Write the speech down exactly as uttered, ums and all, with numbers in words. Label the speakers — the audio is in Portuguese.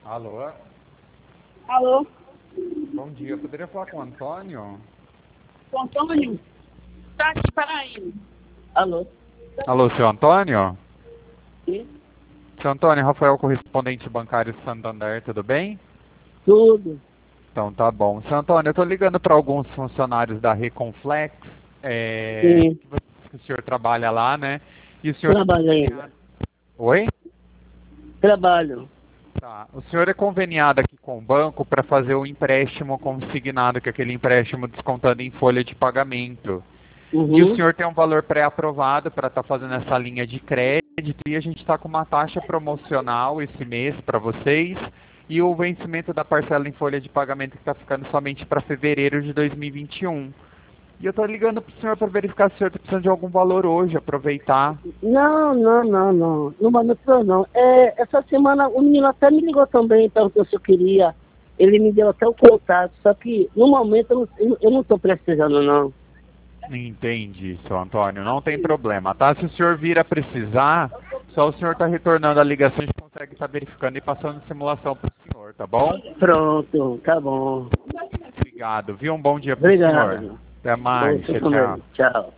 Speaker 1: Alô?
Speaker 2: Alô?
Speaker 1: Bom dia, eu poderia falar com o Antônio?
Speaker 2: O Antônio? Tá aqui, peraí. Alô?
Speaker 1: Alô, seu Antônio?
Speaker 2: Sim?
Speaker 1: Seu Antônio, Rafael, correspondente bancário Santander, tudo bem?
Speaker 2: Tudo.
Speaker 1: Então tá bom. Seu Antônio, eu tô ligando para alguns funcionários da Reconflex, é,
Speaker 2: Sim.
Speaker 1: que o senhor trabalha lá, né? E o senhor...
Speaker 2: Trabalhei.
Speaker 1: Oi?
Speaker 2: Trabalho.
Speaker 1: Tá. O senhor é conveniado aqui com o banco para fazer o empréstimo consignado, que é aquele empréstimo descontando em folha de pagamento. E o
Speaker 2: Uhum.
Speaker 1: senhor tem um valor pré-aprovado para estar fazendo essa linha de crédito e a gente está com uma taxa promocional esse mês para vocês e o vencimento da parcela em folha de pagamento que está ficando somente para fevereiro de dois mil e vinte e um. E eu estou ligando para o senhor para verificar se o senhor está precisando de algum valor hoje, aproveitar.
Speaker 2: Não, não, não, não. Não manda não, não. É, essa semana o menino até me ligou também, perguntou se eu queria. Ele me deu até o contato, só que no momento eu não, eu não tô precisando, não.
Speaker 1: Entendi, seu Antônio, não tem problema, tá? Se o senhor vir a precisar, só o senhor está retornando a ligação, a gente consegue estar verificando e passando simulação para o senhor, tá bom?
Speaker 2: Pronto, tá bom.
Speaker 1: Obrigado, viu? Um bom dia para o senhor.
Speaker 2: Obrigado.
Speaker 1: Até
Speaker 2: Bom,
Speaker 1: mais,
Speaker 2: você
Speaker 1: tchau, tchau.
Speaker 2: também. Tchau.